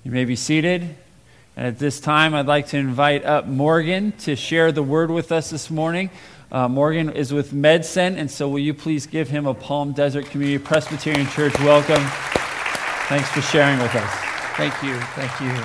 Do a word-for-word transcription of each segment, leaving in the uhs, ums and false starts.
You may be seated. And at this time, I'd like to invite up Morgan to share the word with us this morning. Uh, Morgan is with MedSend, and so will you please give him a Palm Desert Community Presbyterian Church welcome. Thanks for sharing with us. Thank you. Thank you.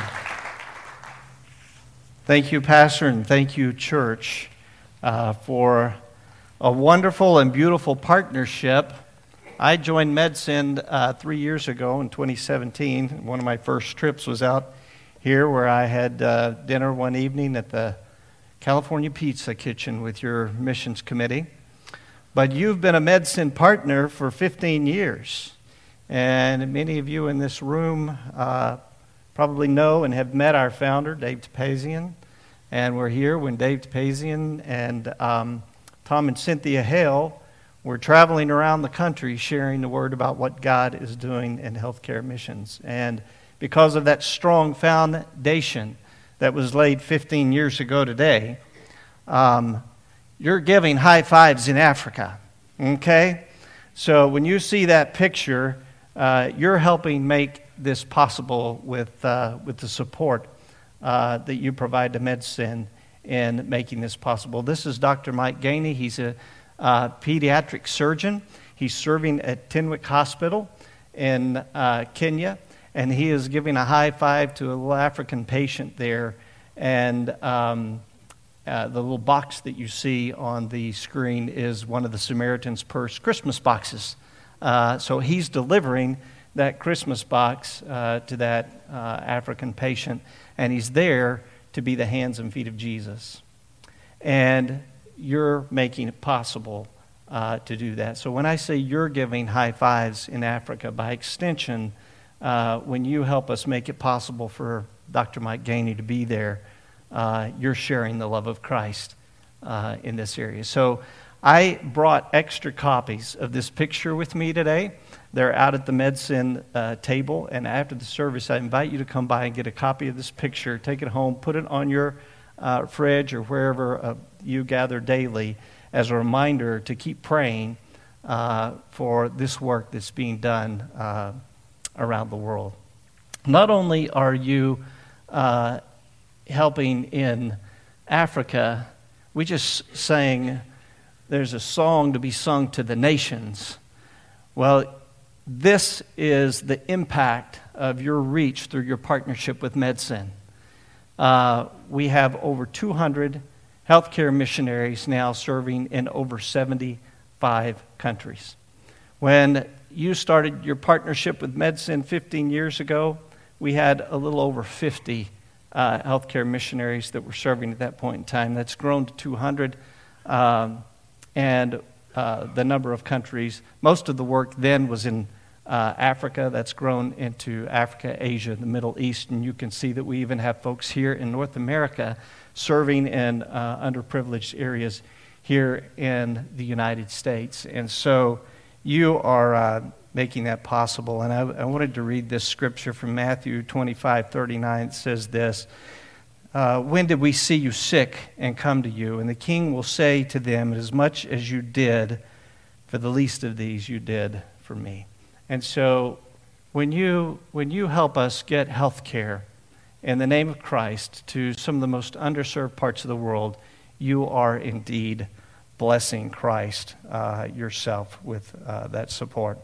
Thank you, Pastor, and thank you, Church, uh, for a wonderful and beautiful partnership. I joined MedSend uh, three years ago in twenty seventeen. One of my first trips was out here where I had uh, dinner one evening at the California Pizza Kitchen with your missions committee. But you've been a MedSend partner for fifteen years. And many of you in this room uh, probably know and have met our founder, Dave Topazian. And we're here when Dave Topazian and um, Tom and Cynthia Hale were traveling around the country sharing the word about what God is doing in healthcare missions. And because of that strong foundation that was laid fifteen years ago today, um, you're giving high fives in Africa, okay? So when you see that picture, uh, you're helping make this possible with, uh, with the support uh, that you provide to MedSend in making this possible. This is Doctor Mike Gainey. He's a uh, pediatric surgeon. He's serving at Tenwick Hospital in uh, Kenya. And he is giving a high five to a little African patient there. And um, uh, the little box that you see on the screen is one of the Samaritan's Purse Christmas boxes. Uh, so he's delivering that Christmas box uh, to that uh, African patient. And he's there to be the hands and feet of Jesus. And you're making it possible uh, to do that. So when I say you're giving high fives in Africa, by extension, Uh, when you help us make it possible for Doctor Mike Gainey to be there, uh, you're sharing the love of Christ uh, in this area. So I brought extra copies of this picture with me today. They're out at the MedSend uh, table, and after the service, I invite you to come by and get a copy of this picture, take it home, put it on your uh, fridge or wherever uh, you gather daily as a reminder to keep praying uh, for this work that's being done uh around the world. Not only are you uh, helping in Africa, we just sang, there's a song to be sung to the nations. Well, this is the impact of your reach through your partnership with MedSend. Uh, we have over two hundred healthcare missionaries now serving in over seventy-five countries. When you started your partnership with MedSend fifteen years ago, we had a little over fifty uh, healthcare missionaries that were serving at that point in time. That's grown to two hundred, um, and uh, the number of countries. Most of the work then was in uh, Africa. That's grown into Africa, Asia, the Middle East, and you can see that we even have folks here in North America serving in uh, underprivileged areas here in the United States. And so you are uh, making that possible. And I, I wanted to read this scripture from Matthew twenty-five thirty-nine. It says this, uh, when did we see you sick and come to you? And the king will say to them, as much as you did for the least of these, you did for me. And so when you, when you help us get health care in the name of Christ to some of the most underserved parts of the world, you are indeed blessing Christ uh, yourself with uh, that support.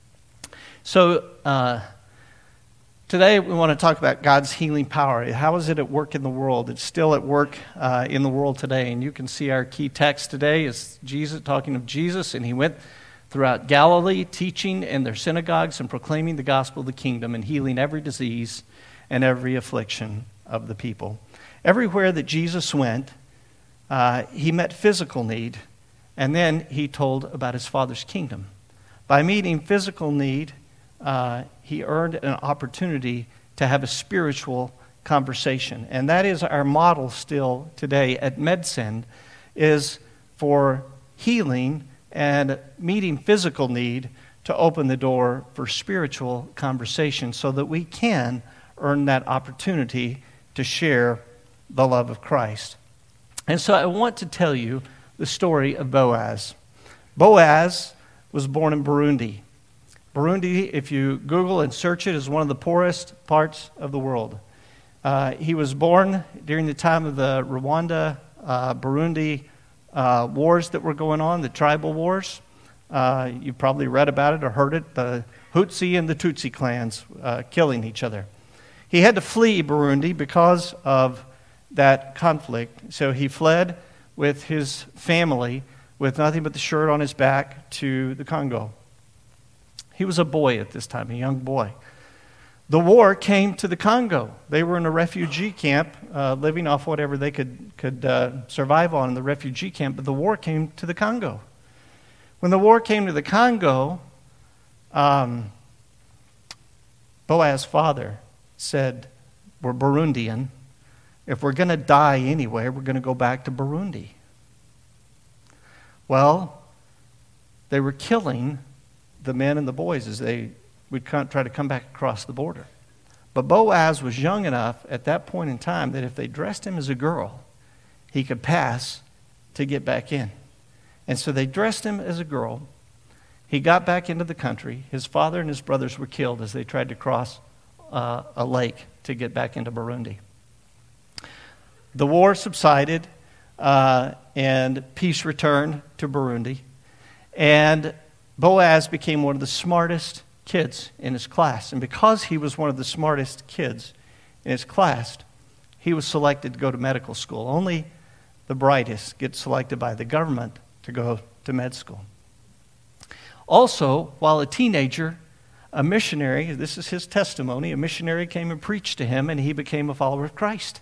So uh, today we want to talk about God's healing power. How is it at work in the world? It's still at work uh, in the world today. And you can see our key text today is Jesus, talking of Jesus, and he went throughout Galilee, teaching in their synagogues and proclaiming the gospel of the kingdom and healing every disease and every affliction of the people. Everywhere that Jesus went, Uh, he met physical need, and then he told about his Father's kingdom. By meeting physical need, uh, he earned an opportunity to have a spiritual conversation. And that is our model still today at MedSend, is for healing and meeting physical need to open the door for spiritual conversation so that we can earn that opportunity to share the love of Christ. And so I want to tell you the story of Boaz. Boaz was born in Burundi. Burundi, if you Google and search it, is one of the poorest parts of the world. Uh, he was born during the time of the Rwanda, uh, Burundi uh, wars that were going on, the tribal wars. Uh, you've probably read about it or heard it, the Hutsi and the Tutsi clans uh, killing each other. He had to flee Burundi because of that conflict. So he fled with his family with nothing but the shirt on his back to the Congo. He was a boy at this time, a young boy. The war came to the Congo. They were in a refugee camp, uh, living off whatever they could, could uh, survive on in the refugee camp, but the war came to the Congo. When the war came to the Congo, um, Boaz's father said, we're Burundian. If we're going to die anyway, we're going to go back to Burundi. Well, they were killing the men and the boys as they would try to come back across the border. But Boaz was young enough at that point in time that if they dressed him as a girl, he could pass to get back in. And so they dressed him as a girl. He got back into the country. His father and his brothers were killed as they tried to cross uh, a lake to get back into Burundi. The war subsided, uh, and peace returned to Burundi. And Boaz became one of the smartest kids in his class. And because he was one of the smartest kids in his class, he was selected to go to medical school. Only the brightest get selected by the government to go to med school. Also, while a teenager, a missionary, this is his testimony, a missionary came and preached to him, and he became a follower of Christ.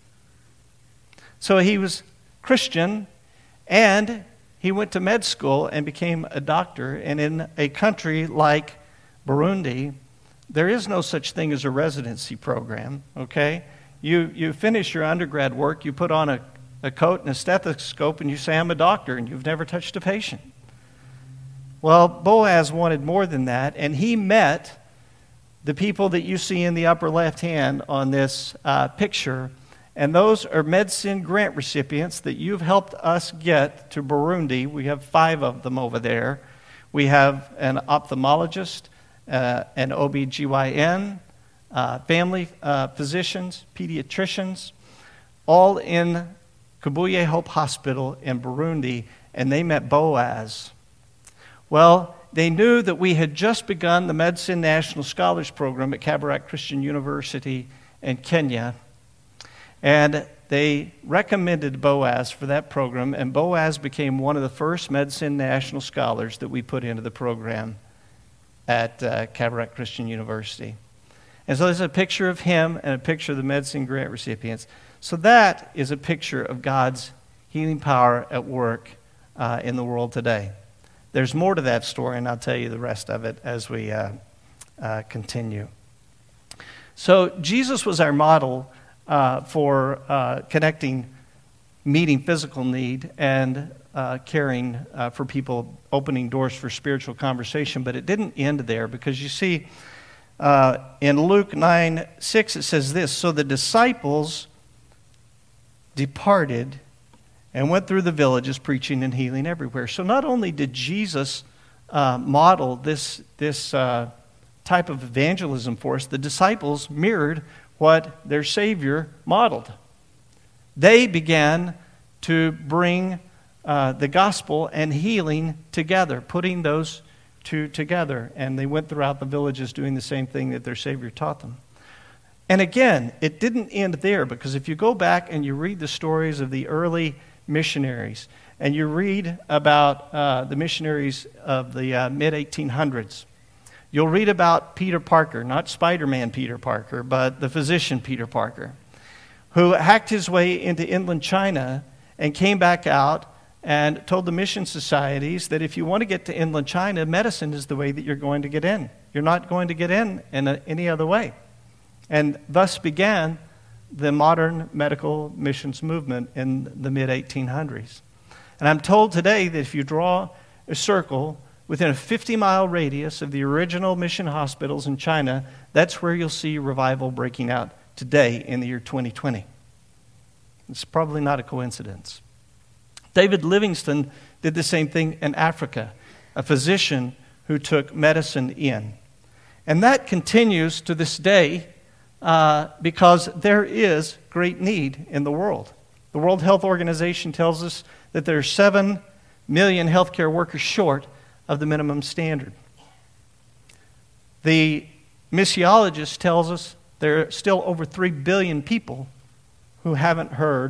So he was Christian, and he went to med school and became a doctor. And in a country like Burundi, there is no such thing as a residency program, okay? You you finish your undergrad work, you put on a, a coat and a stethoscope, and you say, I'm a doctor, and you've never touched a patient. Well, Boaz wanted more than that, and he met the people that you see in the upper left hand on this uh, picture, and those are MedSyn grant recipients that you've helped us get to Burundi. We have five of them over there. We have an ophthalmologist, uh, an O B G Y N, uh, family uh, physicians, pediatricians, all in Kabuye Hope Hospital in Burundi, and they met Boaz. Well, they knew that we had just begun the MedSyn National Scholars Program at Kabarak Christian University in Kenya, and they recommended Boaz for that program, and Boaz became one of the first MedSyn National Scholars that we put into the program at uh, Kabarak Christian University. And so there's a picture of him and a picture of the MedSyn grant recipients. So that is a picture of God's healing power at work uh, in the world today. There's more to that story, and I'll tell you the rest of it as we uh, uh, continue. So Jesus was our model uh, for uh, connecting, meeting physical need, and uh, caring uh, for people, opening doors for spiritual conversation. But it didn't end there, because you see, uh, in Luke nine six, it says this, so the disciples departed and went through the villages preaching and healing everywhere. So not only did Jesus uh, model this, this uh, type of evangelism for us, the disciples mirrored what their Savior modeled. They began to bring uh, the gospel and healing together, putting those two together. And they went throughout the villages doing the same thing that their Savior taught them. And again, it didn't end there, because if you go back and you read the stories of the early missionaries, and you read about uh, the missionaries of the uh, mid eighteen hundreds, you'll read about Peter Parker, not Spider-Man Peter Parker, but the physician Peter Parker, who hacked his way into inland China and came back out and told the mission societies that if you want to get to inland China, medicine is the way that you're going to get in. You're not going to get in in a, any other way. And thus began the modern medical missions movement in the mid eighteen hundreds. And I'm told today that if you draw a circle within a fifty mile radius of the original mission hospitals in China, that's where you'll see revival breaking out today in the year twenty twenty. It's probably not a coincidence. David Livingstone did the same thing in Africa, a physician who took medicine in. And that continues to this day uh, because there is great need in the world. The World Health Organization tells us that there are seven million healthcare workers short of the minimum standard. The missiologist tells us there are still over three billion people who haven't heard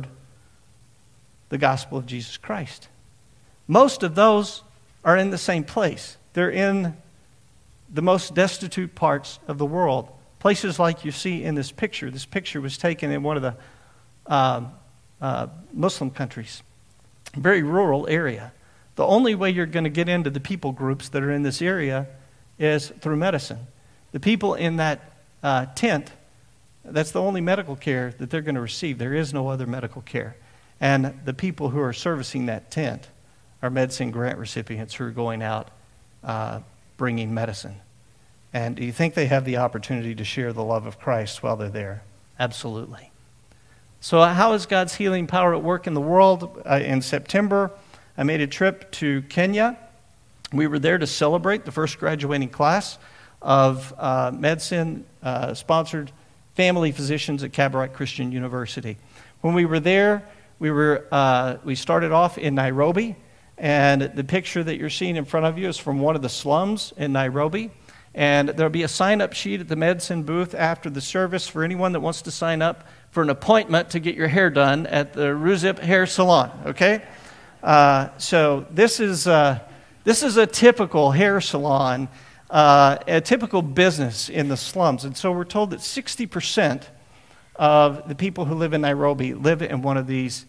the gospel of Jesus Christ. Most of those are in the same place. They're in the most destitute parts of the world. Places like you see in this picture. This picture was taken in one of the uh, uh, Muslim countries. A very rural area. The only way you're going to get into the people groups that are in this area is through medicine. The people in that uh, tent, that's the only medical care that they're going to receive. There is no other medical care. And the people who are servicing that tent are medicine grant recipients who are going out uh, bringing medicine. And do you think they have the opportunity to share the love of Christ while they're there? Absolutely. So how is God's healing power at work in the world? Uh, in September, I made a trip to Kenya. We were there to celebrate the first graduating class of uh, medicine-sponsored uh, family physicians at Kabarak Christian University. When we were there, we were uh, we started off in Nairobi, and the picture that you're seeing in front of you is from one of the slums in Nairobi. And there'll be a sign-up sheet at the medicine booth after the service for anyone that wants to sign up for an appointment to get your hair done at the Ruzip Hair Salon, okay? Uh, so this is, uh, this is a typical hair salon, uh, a typical business in the slums. And so we're told that sixty percent of the people who live in Nairobi live in one of these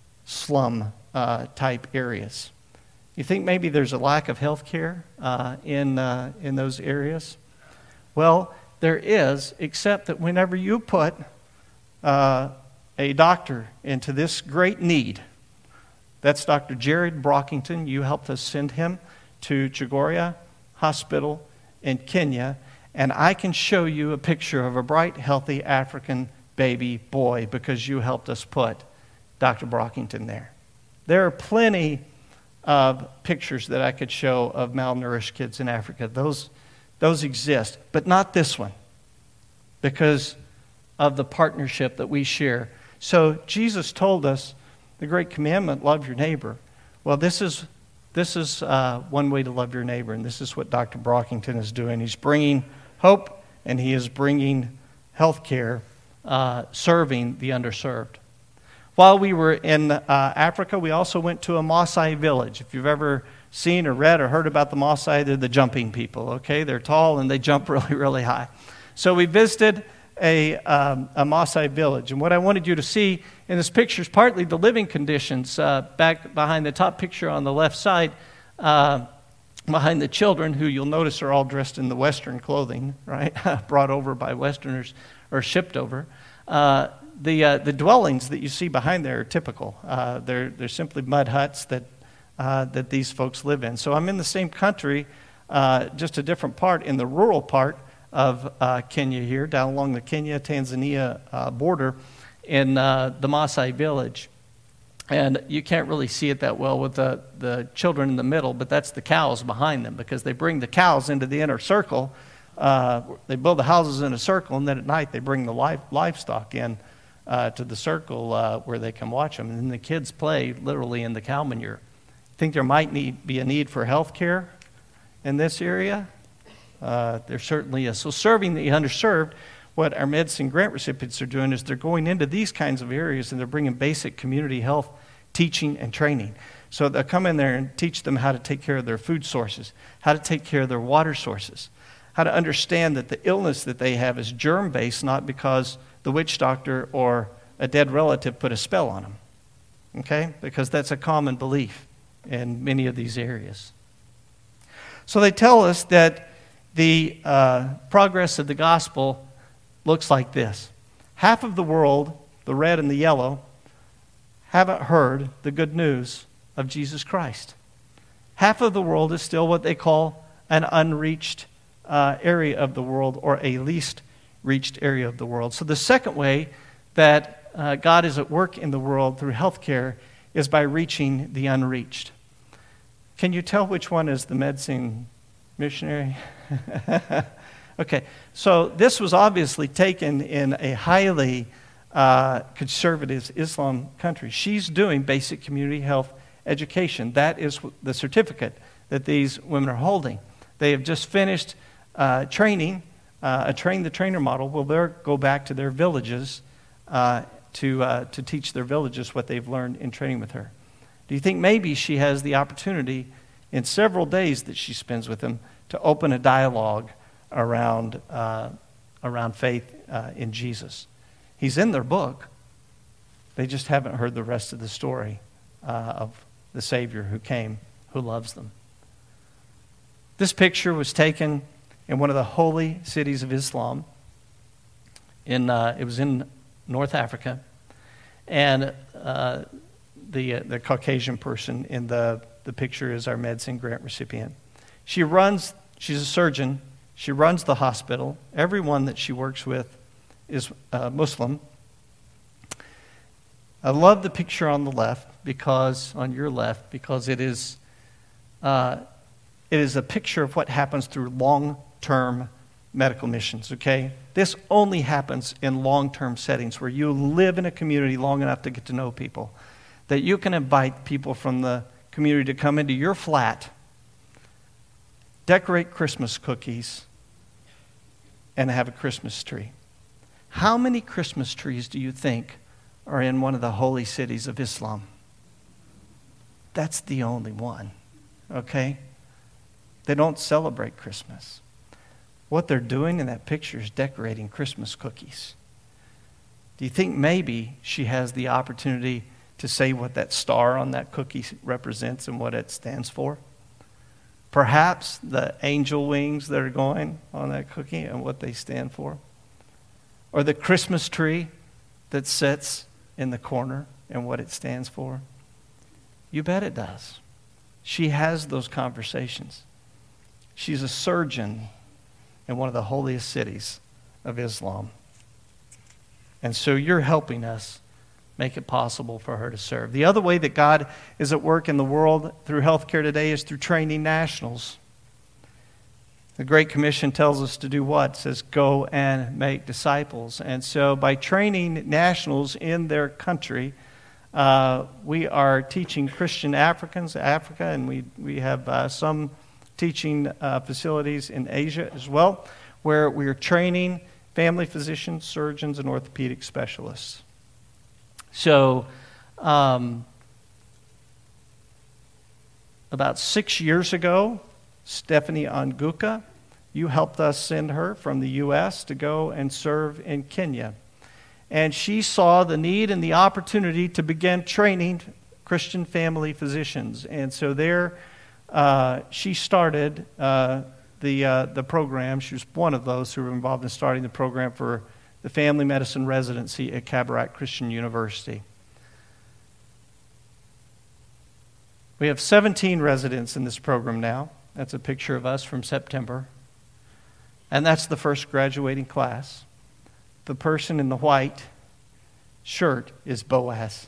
slum uh, type areas. You think maybe there's a lack of health care uh, in, uh, in those areas? Well, there is, except that whenever you put uh, a doctor into this great need, that's Doctor Jared Brockington. You helped us send him to Chogoria Hospital in Kenya, and I can show you a picture of a bright, healthy African baby boy because you helped us put Doctor Brockington there. There are plenty of pictures that I could show of malnourished kids in Africa. Those, those exist, but not this one because of the partnership that we share. So Jesus told us the great commandment, love your neighbor. Well, this is, this is uh, one way to love your neighbor, and this is what Doctor Brockington is doing. He's bringing hope, and he is bringing health care, uh, serving the underserved. While we were in uh, Africa, we also went to a Maasai village. If you've ever seen or read or heard about the Maasai, they're the jumping people, okay? They're tall and they jump really, really high. So we visited a, um, a Maasai village. And what I wanted you to see in this picture is partly the living conditions. Uh, back behind the top picture on the left side, uh, behind the children, who you'll notice are all dressed in the Western clothing, right? Brought over by Westerners or shipped over. Uh, The uh, the dwellings that you see behind there are typical. Uh, they're they're simply mud huts that uh, that these folks live in. So I'm in the same country, uh, just a different part, in the rural part of uh, Kenya here, down along the Kenya-Tanzania uh, border, in uh, the Maasai village. And you can't really see it that well with the the children in the middle, but that's the cows behind them because they bring the cows into the inner circle. Uh, they build the houses in a circle, and then at night they bring the live, livestock in. Uh, to the circle uh, where they can watch them. And then the kids play literally in the cow manure. Think there might need, be a need for health care in this area? Uh, there certainly is. So serving the underserved, what our medicine grant recipients are doing is they're going into these kinds of areas and they're bringing basic community health teaching and training. So they'll come in there and teach them how to take care of their food sources, how to take care of their water sources, how to understand that the illness that they have is germ-based, not because the witch doctor or a dead relative put a spell on them, okay? Because that's a common belief in many of these areas. So they tell us that the uh, progress of the gospel looks like this. Half of the world, the red and the yellow, haven't heard the good news of Jesus Christ. Half of the world is still what they call an unreached uh, area of the world, or a least reached area of the world. So the second way that uh, God is at work in the world through healthcare is by reaching the unreached. Can you tell which one is the medicine Missionary. Okay, so this was obviously taken in a highly uh, conservative Islam country. She's doing basic community health education. That is the certificate that these women are holding. They have just finished uh, training, uh, a train the trainer model. Will they go back to their villages uh, to uh, to teach their villages what they've learned in training with her? Do you think maybe she has the opportunity in several days that she spends with them to open a dialogue around uh, around faith uh, in Jesus? He's in their book. They just haven't heard the rest of the story uh, of the Savior who came, who loves them. This picture was taken in one of the holy cities of Islam. In uh, it was in North Africa, and uh, the uh, the Caucasian person in the the picture is our Medicine grant recipient. She runs. She's a surgeon. She runs the hospital. Everyone that she works with is uh, Muslim. I love the picture on the left because on your left because it is uh, it is a picture of what happens through long-term medical missions. Okay, this only happens in long-term settings where you live in a community long enough to get to know people, that you can invite people from the community to come into your flat, decorate Christmas cookies, and have a Christmas tree. How many Christmas trees do you think are in one of the holy cities of Islam? That's the only one, okay? They don't celebrate Christmas. What they're doing in that picture is decorating Christmas cookies. Do you think maybe she has the opportunity to say what that star on that cookie represents and what it stands for? Perhaps the angel wings that are going on that cookie and what they stand for? Or the Christmas tree that sits in the corner and what it stands for? You bet it does. She has those conversations. She's a surgeon in one of the holiest cities of Islam. And so you're helping us make it possible for her to serve. The other way that God is at work in the world through healthcare today is through training nationals. The Great Commission tells us to do what? It says, go and make disciples. And so by training nationals in their country, uh, we are teaching Christian Africans, Africa, and we, we have uh, some teaching uh, facilities in Asia as well, where we are training family physicians, surgeons, and orthopedic specialists. So, um, about six years ago, Stephanie Anguka, you helped us send her from the U S to go and serve in Kenya. And she saw the need and the opportunity to begin training Christian family physicians. And so there, uh, she started uh, the, uh, the program. She was one of those who were involved in starting the program for the family medicine residency at Kabarak Christian University. We have seventeen residents in this program now. That's a picture of us from September. And that's the first graduating class. The person in the white shirt is Boaz.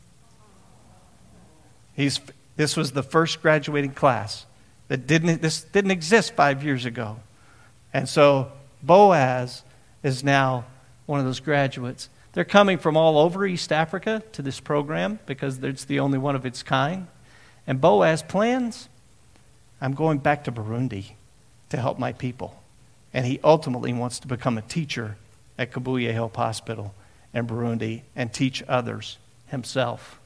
He's, this was the first graduating class that didn't, this didn't exist five years ago. And so Boaz is now one of those graduates. They're coming from all over East Africa to this program because it's the only one of its kind. And Boaz plans, I'm going back to Burundi to help my people. And he ultimately wants to become a teacher at Kabuye Hope Hospital in Burundi and teach others himself.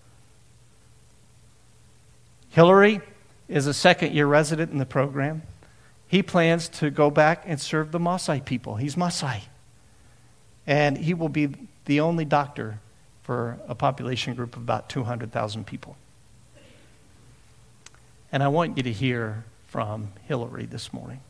Hillary is a second-year resident in the program. He plans to go back and serve the Maasai people. He's Maasai. And he will be the only doctor for a population group of about two hundred thousand people. And I want you to hear from Hillary this morning.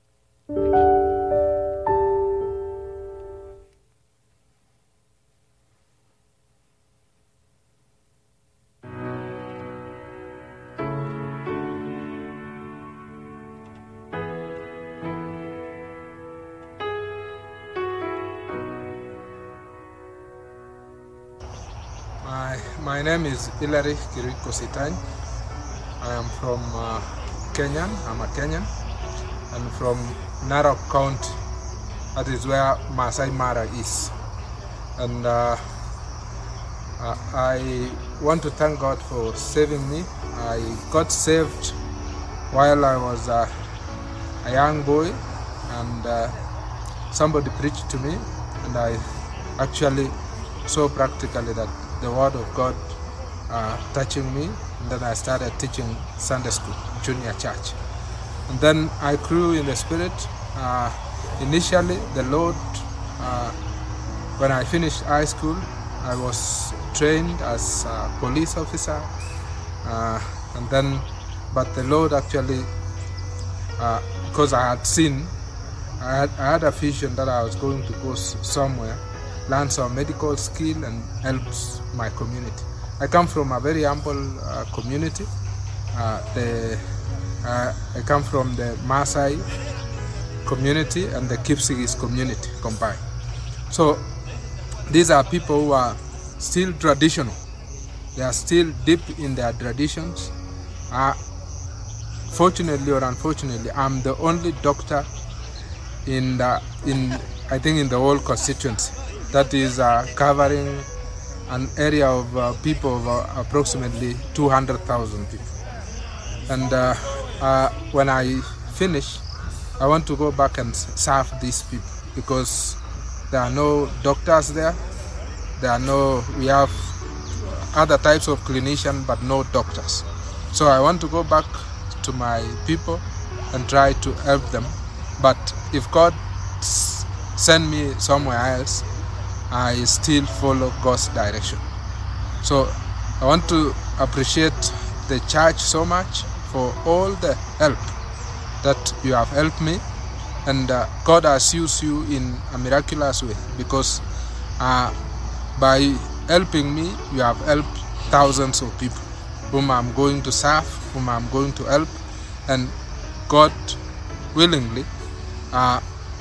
My, my name is Hilary Kiriko Sitany. I am from uh, Kenya. I'm a Kenyan. and from Narok County. That is where Masai Mara is. And uh, uh, I want to thank God for saving me. I got saved while I was uh, a young boy, and uh, somebody preached to me, and I actually saw practically that the word of God uh, touching me, and then I started teaching Sunday school, junior church. And then I grew in the spirit. Uh, initially, the Lord, uh, when I finished high school, I was trained as a police officer, uh, and then, but the Lord actually, uh, because I had seen, I had, I had a vision that I was going to go somewhere, learn some medical skill and help my community. I come from a very humble uh, community. Uh, the, uh, I come from the Maasai community and the Kipsigis community combined. So these are people who are still traditional. They are still deep in their traditions. Uh, fortunately or unfortunately, I'm the only doctor in the, in I think in the whole constituency that is uh, covering an area of uh, people of uh, approximately two hundred thousand people. And uh, uh, when I finish, I want to go back and serve these people because there are no doctors there. There are no, we have other types of clinicians, but no doctors. So I want to go back to my people and try to help them. But if God s- send me somewhere else, I still follow God's direction. So I want to appreciate the church so much for all the help that you have helped me, and uh, God has used you in a miraculous way, because uh, by helping me, you have helped thousands of people whom I'm going to serve, whom I'm going to help, and God willingly, uh,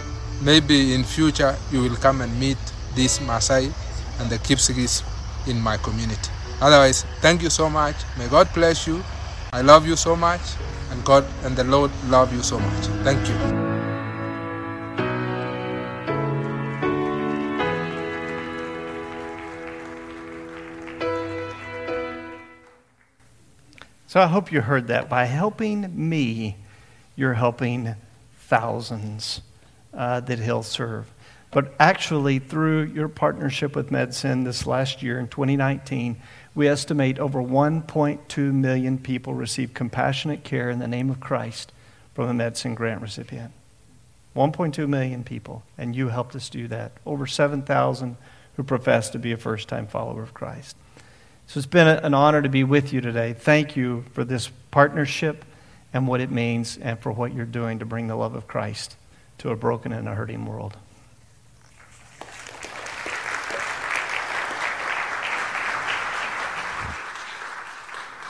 maybe in future you will come and meet these Maasai and the Kipsigis in my community. Otherwise, thank you so much. May God bless you. I love you so much, and God and the Lord love you so much. Thank you. So I hope you heard that. By helping me, you're helping thousands uh, that he'll serve. But actually, through your partnership with MedSend this last year in twenty nineteen, we estimate over one point two million people receive compassionate care in the name of Christ from a MedSend grant recipient. one point two million people, and you helped us do that. Over seven thousand who profess to be a first-time follower of Christ. So it's been an honor to be with you today. Thank you for this partnership and what it means, and for what you're doing to bring the love of Christ to a broken and a hurting world.